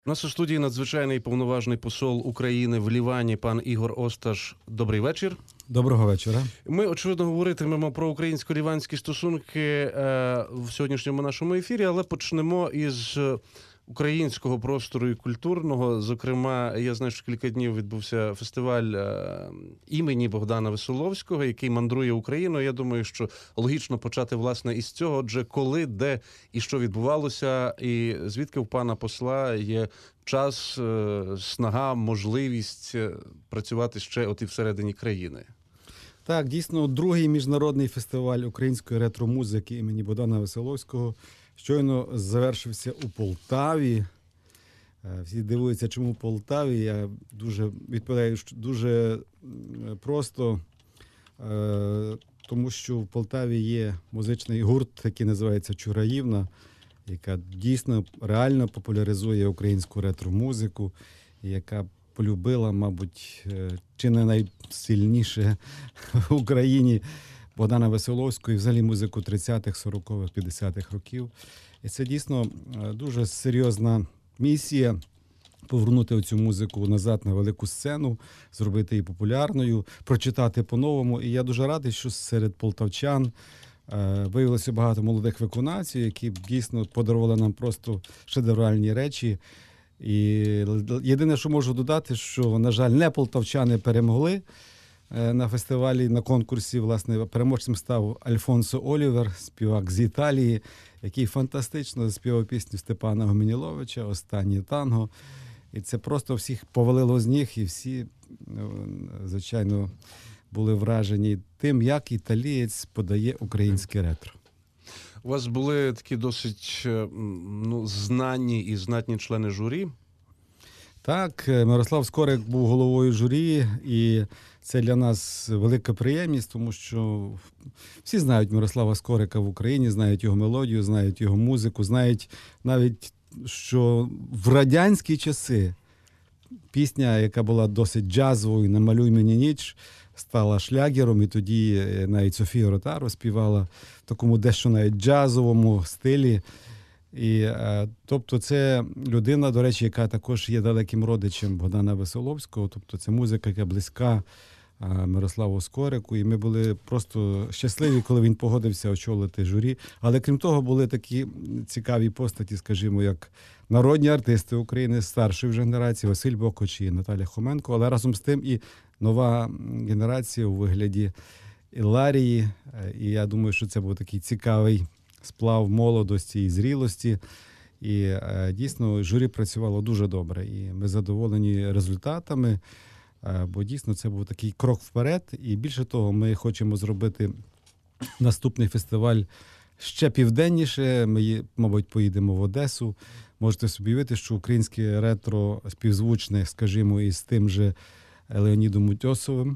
У нас у студії надзвичайний повноважний посол України в Лівані, пан Ігор Осташ. Добрий вечір. Доброго вечора. Ми, очевидно, говоритимемо про українсько-ліванські стосунки в сьогоднішньому нашому ефірі, але почнемо із українського простору і культурного. Зокрема, я знаю, що кілька днів відбувся фестиваль імені Богдана Веселовського, який мандрує Україною. Я думаю, що логічно почати, власне, із цього. Отже, коли, де і що відбувалося, і звідки в пана посла є час, снага, можливість працювати ще от і всередині країни? Так, дійсно, другий міжнародний фестиваль української ретро-музики імені Богдана Веселовського щойно завершився у Полтаві. Всі дивуються, чому в Полтаві. Я відповідаю, що дуже просто, тому що в Полтаві є музичний гурт, який називається «Чураївна», яка дійсно реально популяризує українську ретро-музику, яка полюбила, мабуть, чи не найсильніше в Україні Богдана Веселовського і взагалі музику 30-х, 40-х, 50-х років. І це дійсно дуже серйозна місія – повернути цю музику назад на велику сцену, зробити її популярною, прочитати по-новому. І я дуже радий, що серед полтавчан виявилося багато молодих виконавців, які дійсно подарували нам просто шедевральні речі. І єдине, що можу додати, що, на жаль, не полтавчани перемогли на фестивалі, на конкурсі. Власне, переможцем став Альфонсо Олівер, співак з Італії, який фантастично заспівав пісню Степана Гомініловича «Останнє танго». І це просто всіх повалило з ніг, і всі, звичайно, були вражені тим, як італієць подає українське ретро. У вас були такі досить знані і знатні члени журі? Так, Мирослав Скорик був головою журі, і це для нас велика приємність, тому що всі знають Мирослава Скорика в Україні, знають його мелодію, знають його музику, знають навіть, що в радянські часи пісня, яка була досить джазовою, «Намалюй мені ніч», стала шлягером, і тоді навіть Софія Ротару співала в такому дещо навіть джазовому стилі. І, тобто це людина, до речі, яка також є далеким родичем Богдана Веселовського, тобто це музика, яка близька Мирославу Скорику, і ми були просто щасливі, коли він погодився очолити журі. Але крім того, були такі цікаві постаті, скажімо, як народні артисти України старшої вже генерації, Василь Бокоч і Наталя Хоменко, але разом з тим і нова генерація у вигляді Іларії. І я думаю, що це був такий цікавий сплав молодості і зрілості. І дійсно журі працювало дуже добре. І ми задоволені результатами, бо дійсно це був такий крок вперед. І більше того, ми хочемо зробити наступний фестиваль ще південніше. Ми, мабуть, поїдемо в Одесу. Можете собі уявити, що українське ретро співзвучне, скажімо, із тим же Леонідом Утьосовим,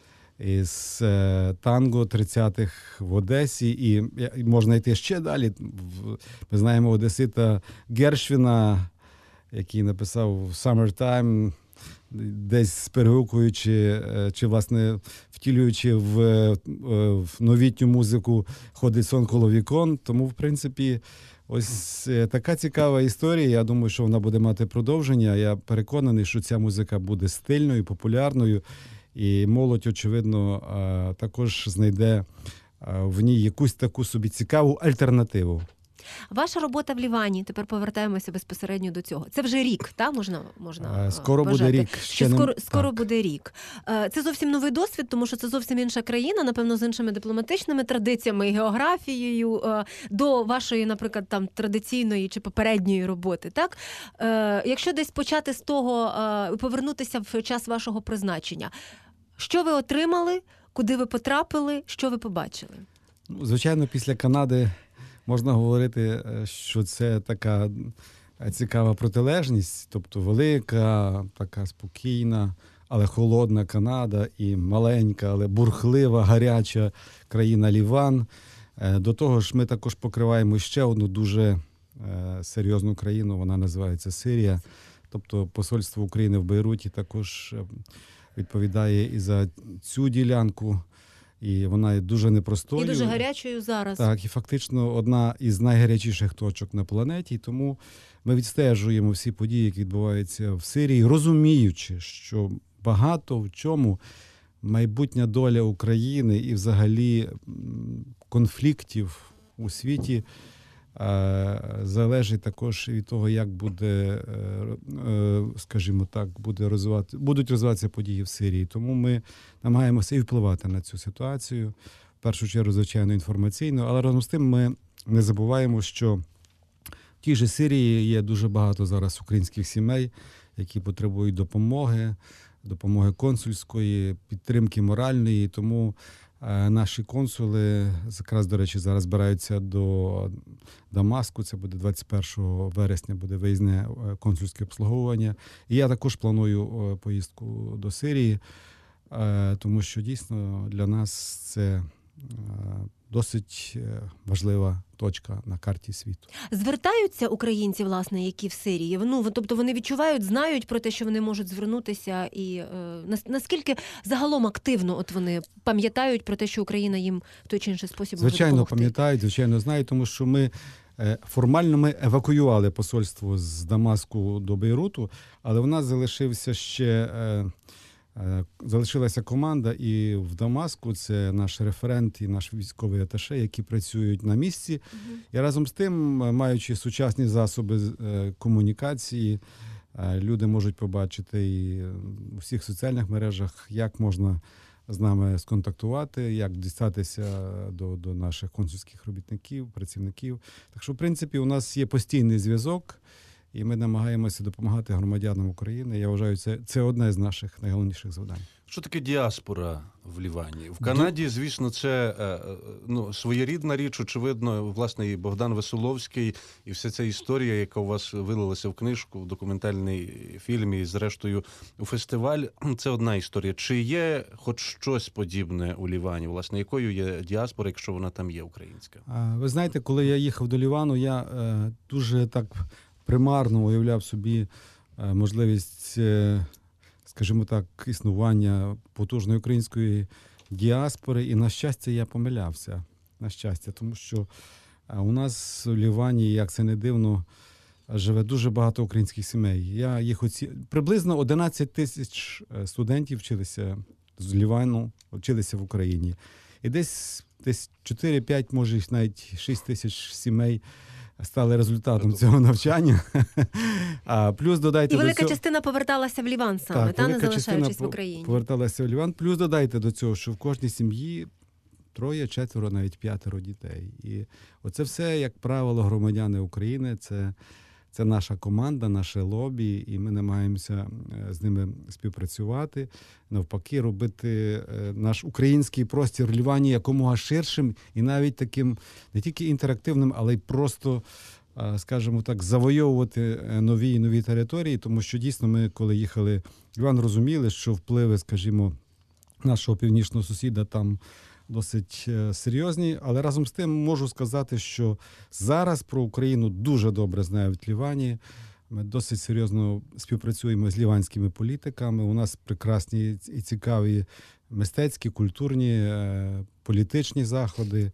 із танго 30-х в Одесі, і можна йти ще далі. Ми знаємо одесита Гершвіна, який написав «Summertime», десь перегукуючи, чи, власне, втілюючи в новітню музику «Ходить сон коло вікон». Тому, в принципі, ось така цікава історія. Я думаю, що вона буде мати продовження. Я переконаний, що ця музика буде стильною, популярною. І молодь, очевидно, також знайде в ній якусь таку собі цікаву альтернативу. Ваша робота в Лівані, тепер повертаємося безпосередньо до цього. Це вже рік, так? Можна скоро вважати? Буде рік. Скоро буде рік. Це зовсім новий досвід, тому що це зовсім інша країна, напевно, з іншими дипломатичними традиціями і географією до вашої, наприклад, там традиційної чи попередньої роботи, так? Якщо десь почати з того, повернутися в час вашого призначення, що ви отримали, куди ви потрапили, що ви побачили? Звичайно, після Канади можна говорити, що це така цікава протилежність, тобто велика, така спокійна, але холодна Канада і маленька, але бурхлива, гаряча країна Ліван. До того ж, ми також покриваємо ще одну дуже серйозну країну, вона називається Сирія. Тобто посольство України в Бейруті також відповідає і за цю ділянку. і вона є дуже непростою. І дуже гарячою зараз. Так, і фактично одна із найгарячіших точок на планеті. І тому ми відстежуємо всі події, які відбуваються в Сирії, розуміючи, що багато в чому майбутня доля України і взагалі конфликтів у світі залежить також від того, як буде, скажімо так, будуть розвиватися події в Сирії. Тому ми намагаємося і впливати на цю ситуацію, в першу чергу, звичайно, інформаційно, але разом з тим ми не забуваємо, що в тій же Сирії є дуже багато зараз українських сімей, які потребують допомоги консульської, підтримки моральної, тому наші консули, якраз, до речі, зараз збираються до Дамаску, це буде 21 вересня, буде виїзне консульське обслуговування. І я також планую поїздку до Сирії, тому що дійсно для нас це досить важлива точка на карті світу. Звертаються українці, власне, які в Сирії? Тобто вони відчувають, знають про те, що вони можуть звернутися, і наскільки загалом активно от вони пам'ятають про те, що Україна їм в той чи інший спосіб може допомогти? Звичайно, пам'ятають, звичайно, знають, тому що формально ми евакуювали посольство з Дамаску до Бейруту, але в нас залишилася команда і в Дамаску, це наш референт і наш військовий аташе, які працюють на місці. І разом з тим, маючи сучасні засоби комунікації, люди можуть побачити і у всіх соціальних мережах, як можна з нами сконтактувати, як дістатися до наших консульських робітників, працівників. Так що, в принципі, у нас є постійний зв'язок, і ми намагаємося допомагати громадянам України. Я вважаю, це одне з наших найголовніших завдань. Що таке діаспора в Лівані? В Канаді, звісно, це своєрідна річ, очевидно, власне, і Богдан Веселовський, і вся ця історія, яка у вас вилилася в книжку, в документальний фільм і, зрештою, у фестиваль, це одна історія. Чи є хоч щось подібне у Лівані? Власне, якою є діаспора, якщо вона там є українська? Ви знаєте, коли я їхав до Лівану, я дуже так примарно уявляв собі можливість, скажімо так, існування потужної української діаспори. І, на щастя, я помилявся. На щастя, тому що у нас в Лівані, як це не дивно, живе дуже багато українських сімей. Приблизно 11 тисяч студентів вчилися з Лівану, вчилися в Україні. І десь 4-5, може навіть 6 тисяч сімей стали результатом цього навчання. Плюс додайте і велика до цього... частина поверталася в Ліван саме, не залишаючись в Україні. Поверталася в Ліван. Плюс додайте до цього, що в кожній сім'ї 3, 4, навіть 5 дітей. І оце все, як правило, громадяни України. Це наша команда, наше лобі, і ми намагаємося з ними співпрацювати, навпаки, робити наш український простір в Лівані якомога ширшим і навіть таким не тільки інтерактивним, але й просто, скажімо так, завойовувати нові і нові території, тому що дійсно ми, коли їхали в Ліван, розуміли, що впливи, скажімо, нашого північного сусіда там досить серйозні, але разом з тим можу сказати, що зараз про Україну дуже добре знають в Лівані. Ми досить серйозно співпрацюємо з ліванськими політиками. У нас прекрасні і цікаві мистецькі, культурні, політичні заходи.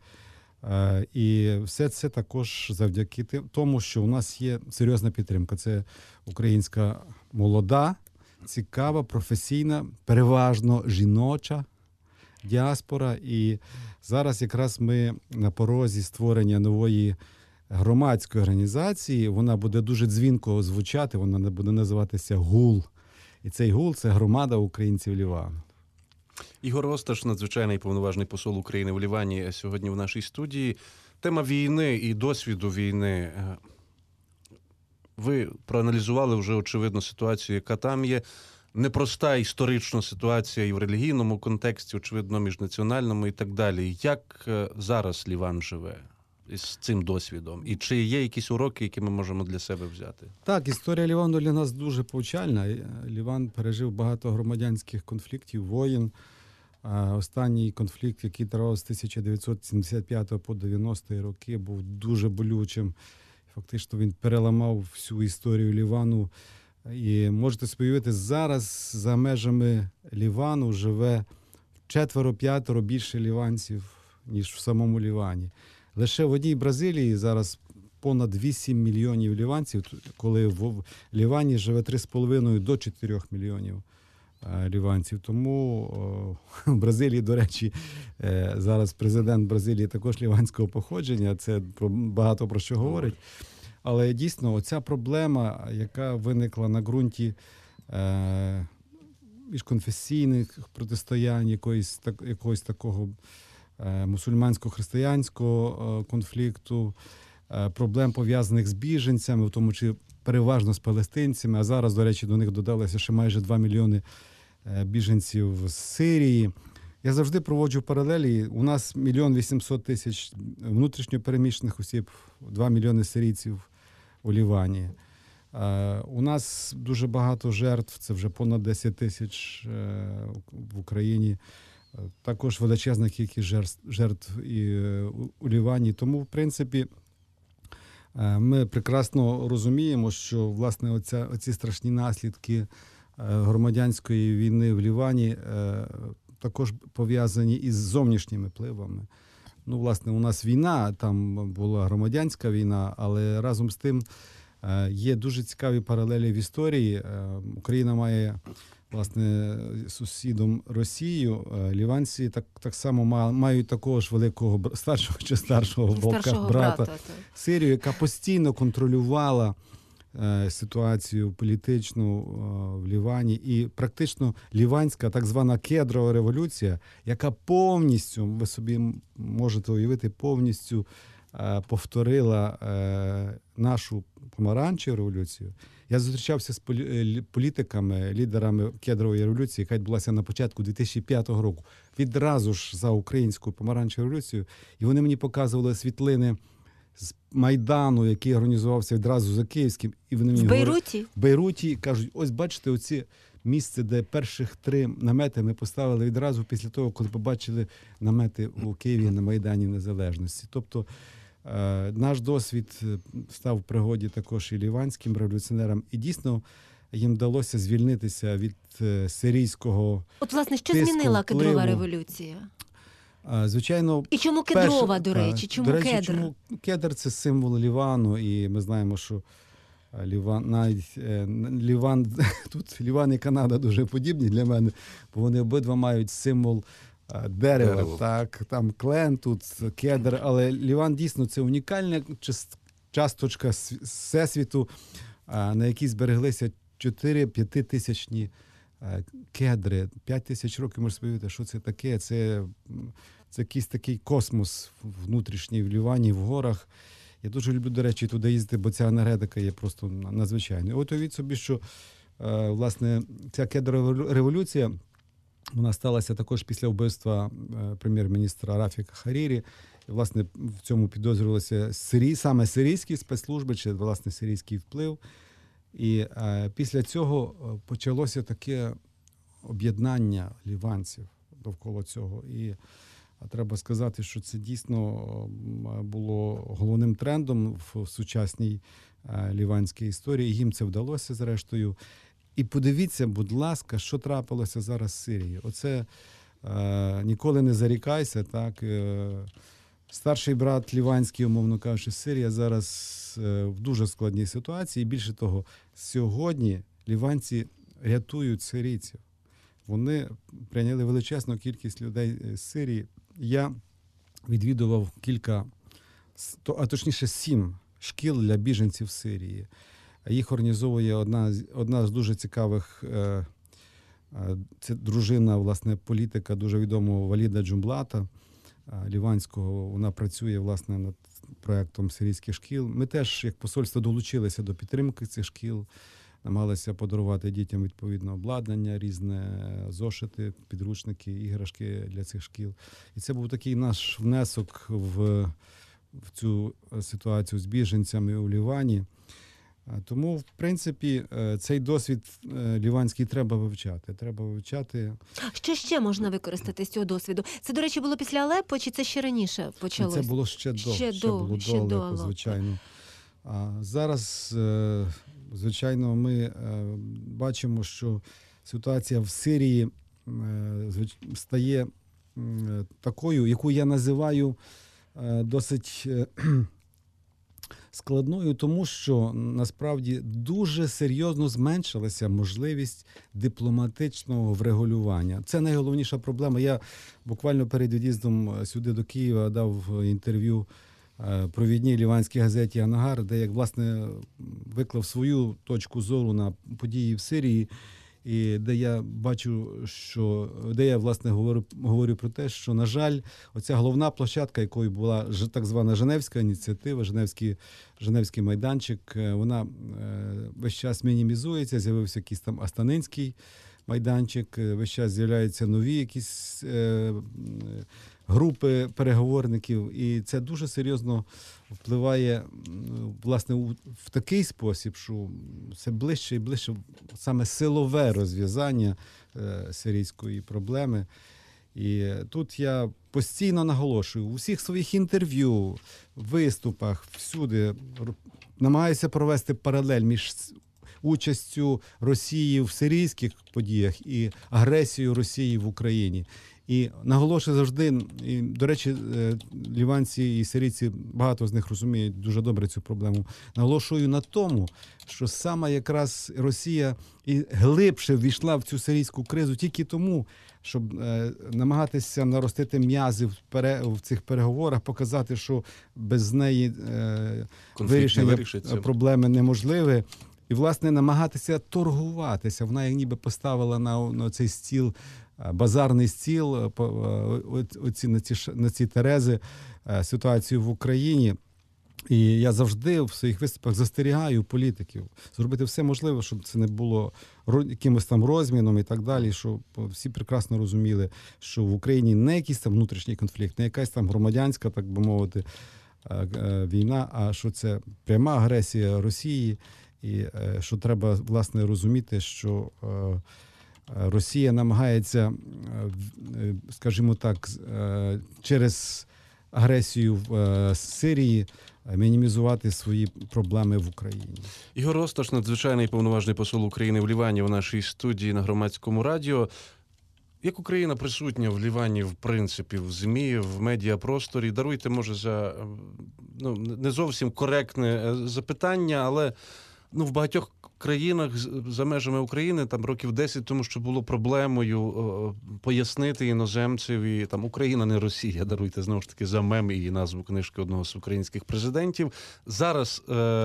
І все це також завдяки тому, що у нас є серйозна підтримка. Це українська молода, цікава, професійна, переважно жіноча діаспора. І зараз якраз ми на порозі створення нової громадської організації. Вона буде дуже дзвінко звучати, вона буде називатися ГУЛ. І цей ГУЛ – це громада українців Лівану. Ігор Осташ, надзвичайний повноважний посол України в Лівані, сьогодні в нашій студії. Тема війни і досвіду війни. Ви проаналізували вже, очевидно, ситуацію, яка там є. Непроста історична ситуація і в релігійному контексті, очевидно, міжнаціональному і так далі. Як зараз Ліван живе з цим досвідом? І чи є якісь уроки, які ми можемо для себе взяти? Так, історія Лівану для нас дуже повчальна. Ліван пережив багато громадянських конфліктів, воєн. Останній конфлікт, який тривав з 1975 по 90-ті роки, був дуже болючим. Фактично він переламав всю історію Лівану. І можете собі уявити, зараз за межами Лівану живе 4-5 більше ліванців, ніж в самому Лівані. Лише в одній Бразилії зараз понад 8 мільйонів ліванців, коли в Лівані живе 3,5 до 4 мільйонів ліванців. Тому в Бразилії, до речі, зараз президент Бразилії також ліванського походження, це багато про що говорить. Але дійсно, оця проблема, яка виникла на ґрунті міжконфесійних протистоянь, якогось такого мусульмансько-християнського конфлікту, проблем, пов'язаних з біженцями, в тому числі переважно з палестинцями, а зараз, до речі, до них додалося ще майже 2 мільйони біженців з Сирії. Я завжди проводжу паралелі. У нас 1 800 000 внутрішньопереміщених осіб, 2 мільйони сирійців у Лівані. У нас дуже багато жертв, це вже понад 10 тисяч в Україні. Також величезна кількість жертв і у Лівані. Тому, в принципі, ми прекрасно розуміємо, що, власне, оці страшні наслідки громадянської війни в Лівані також пов'язані із зовнішніми впливами. Ну, власне, у нас війна, там була громадянська війна, але разом з тим є дуже цікаві паралелі в історії. Україна має, власне, сусідом Росію. Ліванці так само мають такого ж великого старшого брата Сирію, яка постійно контролювала ситуацію політичну в Лівані. І практично ліванська так звана кедрова революція, яка повністю, ви собі можете уявити, повністю повторила нашу помаранчеву революцію. Я зустрічався з політиками, лідерами кедрової революції, яка відбулася на початку 2005 року, відразу ж за українську помаранчеву революцію, і вони мені показували світлини з Майдану, який організувався відразу за Київським. І вони мені в Бейруті? В Бейруті кажуть, ось бачите, оці місце, де перших 3 намети ми поставили відразу після того, коли побачили намети у Києві на Майдані Незалежності. Тобто наш досвід став в пригоді також і ліванським революціонерам. І дійсно їм вдалося звільнитися від сирійського От, власне, що тиску, змінила кедрова впливу. революція? Звичайно, І чому кедрова, до речі? Чому кедр? Чому кедр – це символ Лівану, і ми знаємо, що тут Ліван і Канада дуже подібні для мене, бо вони обидва мають символ дерева. Так, там клен, тут кедр, але Ліван дійсно це унікальна часточка всесвіту, на якій збереглися 4-5 тисячні кедри. 5 тисяч років, можна сподівати, що це таке. Це якийсь такий космос внутрішній в Лівані, в горах. Я дуже люблю, до речі, туди їздити, бо ця енергетика є просто надзвичайною. От уявіть собі, що, власне, ця кедрова революція, вона сталася також після вбивства прем'єр-міністра Рафіка Харірі. І, власне, в цьому підозрювалися саме сирійські спецслужби, чи, власне, сирійський вплив. І після цього почалося таке об'єднання ліванців довкола цього. І треба сказати, що це дійсно було головним трендом в сучасній ліванській історії. Їм це вдалося, зрештою. І подивіться, будь ласка, що трапилося зараз з Сирією. Оце ніколи не зарікайся, так. Старший брат ліванський, умовно кажучи, Сирія зараз в дуже складній ситуації. І більше того, сьогодні ліванці рятують сирійців. Вони прийняли величезну кількість людей з Сирії. Я відвідував точніше 7 шкіл для біженців з Сирії. Їх організовує одна з дуже цікавих, це дружина, власне, політика дуже відомого Валіда Джумблата, ліванського. Вона працює, власне, над проєктом сирійських шкіл. Ми теж, як посольство, долучилися до підтримки цих шкіл, намагалися подарувати дітям відповідне обладнання, різне зошити, підручники, іграшки для цих шкіл. І це був такий наш внесок в цю ситуацію з біженцями у Лівані. Тому, в принципі, цей досвід ліванський треба вивчати. Що ще можна використати з цього досвіду? Це, до речі, було після Алеппо, чи це ще раніше почалося? Це було ще до Алеппо, звичайно. Зараз, звичайно, ми бачимо, що ситуація в Сирії стає такою, яку я називаю досить складною, тому що насправді дуже серйозно зменшилася можливість дипломатичного врегулювання. Це найголовніша проблема. Я буквально перед від'їздом сюди до Києва дав інтерв'ю провідній ліванській газеті «Анагар», де я, власне, виклав свою точку зору на події в Сирії, і де я бачу, де я, власне, говорю про те, що, на жаль, оця головна площадка, якою була так звана Женевська ініціатива, Женевський майданчик, вона весь час мінімізується, з'явився якийсь там Астанинський майданчик, весь час з'являються нові якісь групи переговорників, і це дуже серйозно впливає, власне, в такий спосіб, що все ближче і ближче саме силове розв'язання сирійської проблеми. І тут я постійно наголошую, у всіх своїх інтерв'ю, виступах, всюди намагаюся провести паралель між участю Росії в сирійських подіях і агресією Росії в Україні. І наголошую завжди, і, до речі, ліванці і сирійці, багато з них розуміють дуже добре цю проблему, наголошую на тому, що саме якраз Росія і глибше ввійшла в цю сирійську кризу тільки тому, щоб намагатися наростити м'язи в цих переговорах, показати, що без неї вирішення проблеми неможливе. І, власне, намагатися торгуватися. Вона як ніби поставила на цей стіл, базарний стіл, на ці терези ситуацію в Україні. І я завжди в своїх виступах застерігаю політиків зробити все можливе, щоб це не було якимось там розміном і так далі, щоб всі прекрасно розуміли, що в Україні не якийсь там внутрішній конфлікт, не якась там громадянська, так би мовити, війна, а що це пряма агресія Росії. І що треба, власне, розуміти, що Росія намагається, скажімо так, через агресію в Сирії мінімізувати свої проблеми в Україні. Ігор Осташ, надзвичайний повноважний посол України в Лівані, в нашій студії на Громадському радіо. Як Україна присутня в Лівані, в принципі, в ЗМІ, в медіапросторі? Даруйте, може, за не зовсім коректне запитання, але в багатьох країнах за межами України там років 10 тому, що було проблемою пояснити іноземцеві, там Україна не Росія, даруйте знову ж таки за мем і назву книжки одного з українських президентів. Зараз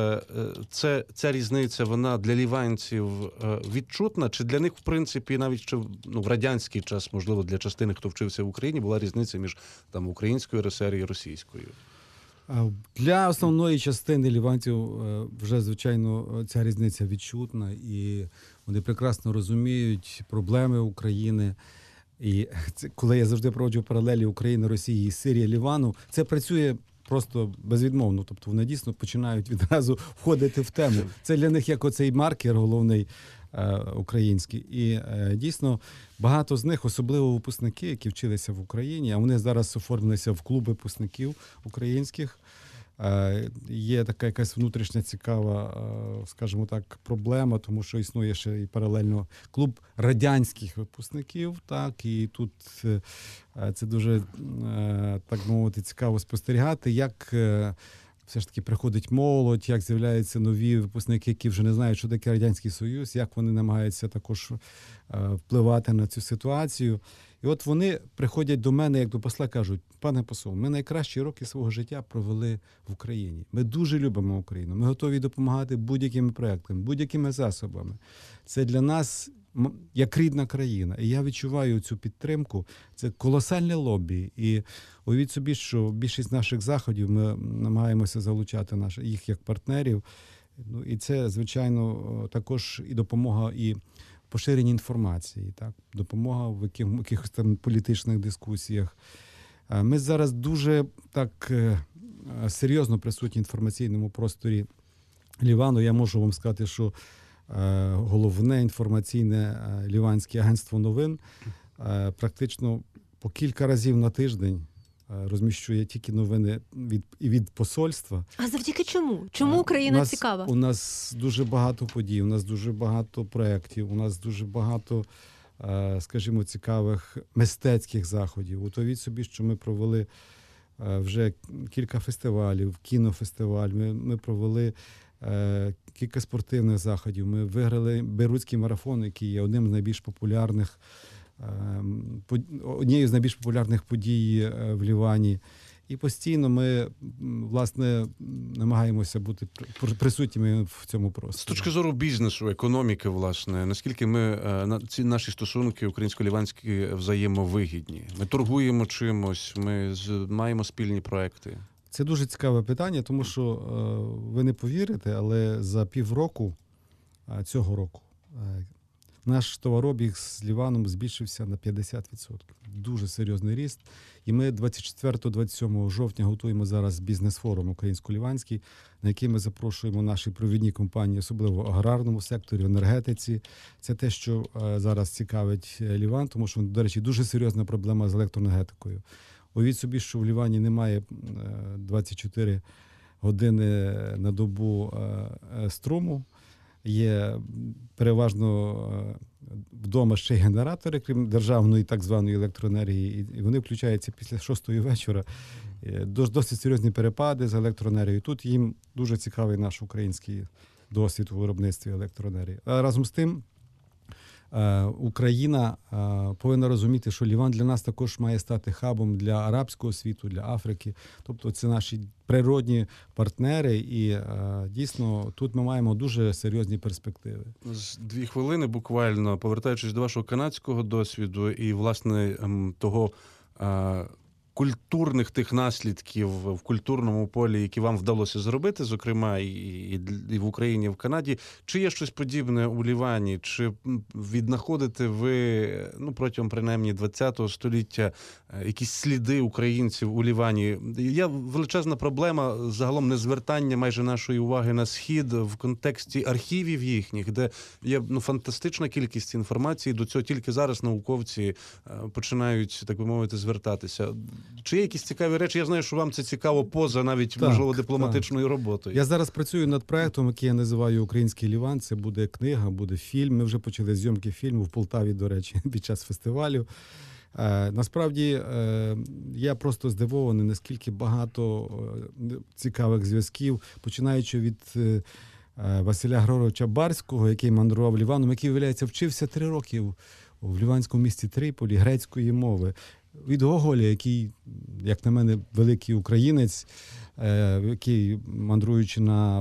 ця різниця, вона для ліванців відчутна? Чи для них, в принципі, навіть ще в радянський час, можливо, для частини, хто вчився в Україні, була різниця між там українською РСР і російською? Для основної частини ліванців вже, звичайно, ця різниця відчутна, і вони прекрасно розуміють проблеми України. І це, коли я завжди проводжу паралелі України, Росії, Сирії, Лівану, це працює просто безвідмовно. Тобто вони дійсно починають відразу входити в тему. Це для них як оцей маркер головний український. І дійсно багато з них, особливо випускники, які вчилися в Україні, а вони зараз оформилися в клуби випускників українських. Є така якась внутрішня цікава, скажімо так, проблема, тому що існує ще і паралельно клуб радянських випускників, так, і тут це дуже, так мовити, цікаво спостерігати, як все ж таки приходить молодь, як з'являються нові випускники, які вже не знають, що таке Радянський Союз, як вони намагаються також впливати на цю ситуацію. І от вони приходять до мене, як до посла, кажуть: пане посол, ми найкращі роки свого життя провели в Україні. Ми дуже любимо Україну, ми готові допомагати будь-якими проектами, будь-якими засобами. Це для нас як рідна країна. І я відчуваю цю підтримку. Це колосальне лобі. І уявіть собі, що більшість наших заходів ми намагаємося залучати їх як партнерів. І це, звичайно, також і допомога і поширення інформації, так, допомога в якихось там політичних дискусіях. Ми зараз дуже так серйозно присутні в інформаційному просторі Лівану. Я можу вам сказати, що головне інформаційне ліванське агентство новин практично по кілька разів на тиждень розміщує тільки новини від посольства. А завдяки чому? Чому Україна цікава? У нас дуже багато подій, у нас дуже багато проєктів, у нас дуже багато скажімо, цікавих мистецьких заходів. Уявіть собі, що ми провели вже кілька фестивалів, кінофестиваль, ми провели кілька спортивних заходів. Ми виграли Бейрутський марафон, який є одним з найбільш популярних, однією з найбільш популярних подій в Лівані. І постійно ми, власне, намагаємося бути присутніми в цьому просторі. З точки зору бізнесу, економіки, власне, наскільки ці наші стосунки українсько-ліванські взаємовигідні? Ми торгуємо чимось, ми маємо спільні проекти? Це дуже цікаве питання, тому що ви не повірите, але за півроку цього року наш товарообіг з Ліваном збільшився на 50%. Дуже серйозний ріст. І ми 24-27 жовтня готуємо зараз бізнес-форум українсько-ліванський, на який ми запрошуємо наші провідні компанії, особливо в аграрному секторі, в енергетиці. Це те, що зараз цікавить Ліван, тому що, до речі, дуже серйозна проблема з електроенергетикою. Уявіть собі, що в Лівані немає 24 години на добу струму. Є переважно вдома ще й генератори, крім державної так званої електроенергії, і вони включаються після 6-ї вечора. Досить серйозні перепади з електроенергією. Тут їм дуже цікавий наш український досвід у виробництві електроенергії. А разом з тим, Україна повинна розуміти, що Ліван для нас також має стати хабом для арабського світу, для Африки. Тобто це наші природні партнери, і дійсно тут ми маємо дуже серйозні перспективи. З 2 хвилини буквально, повертаючись до вашого канадського досвіду і, власне, того культурних тих наслідків в культурному полі, які вам вдалося зробити, зокрема і в Україні, і в Канаді. Чи є щось подібне у Лівані? Чи віднаходите ви, протягом, принаймні, ХХ століття якісь сліди українців у Лівані? Є величезна проблема, загалом, незвертання майже нашої уваги на Схід в контексті архівів їхніх, де є фантастична кількість інформації, до цього тільки зараз науковці починають, так би мовити, звертатися. Чи є якісь цікаві речі? Я знаю, що вам це цікаво поза навіть, можливо, дипломатичною роботою. Я зараз працюю над проєктом, який я називаю «Український Ліван». Це буде книга, буде фільм. Ми вже почали зйомки фільму в Полтаві, до речі, під час фестивалю. Насправді, я просто здивований, наскільки багато цікавих зв'язків, починаючи від Василя Григоровича Барського, який мандрував Ліваном, який, виявляється, вчився 3 роки в ліванському місті Тріполі грецької мови. Від Гоголя, який, як на мене, великий українець, який, мандруючи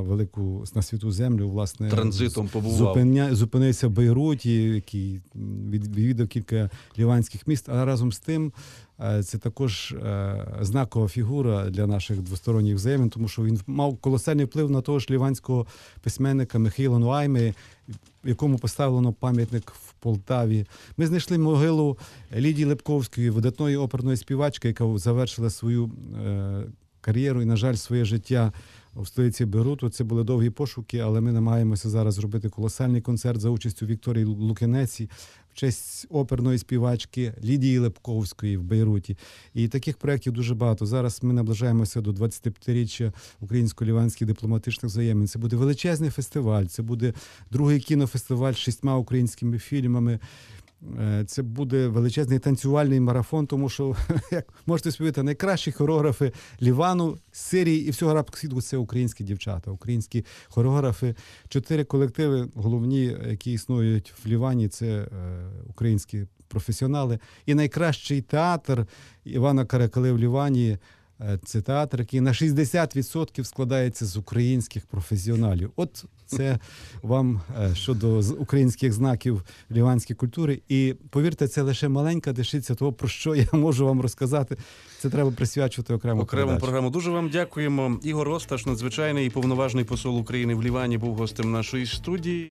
на святу землю, власне, транзитом побував. Зупинився в Бейруті, який відвідав кілька ліванських міст, а разом з тим це також знакова фігура для наших двосторонніх взаємин, тому що він мав колосальний вплив на того ж ліванського письменника Михайла Нуайми, якому поставлено пам'ятник в Полтаві. Ми знайшли могилу Лідії Лепковської, видатної оперної співачки, яка завершила свою кар'єру і, на жаль, своє життя в столиці Бейруту. Це були довгі пошуки, але ми намагаємося зараз зробити колосальний концерт за участю Вікторії Лукінеці в честь оперної співачки Лідії Лепковської в Бейруті. І таких проєктів дуже багато. Зараз ми наближаємося до 25-річчя українсько-ліванських дипломатичних взаємин. Це буде величезний фестиваль, це буде другий кінофестиваль з 6 українськими фільмами. Це буде величезний танцювальний марафон, тому що, як можете співати, найкращі хореографи Лівану, Сирії і всього арабського світу – це українські дівчата, українські хореографи. 4 колективи головні, які існують в Лівані, це українські професіонали. І найкращий театр Івана Каракали в Лівані – це театр, який на 60% складається з українських професіоналів. От це вам щодо українських знаків ліванської культури. І, повірте, це лише маленька дещиця того, про що я можу вам розказати. Це треба присвячувати окрему програму. Дуже вам дякуємо. Ігор Осташ, надзвичайний і повноважний посол України в Лівані, був гостем нашої студії.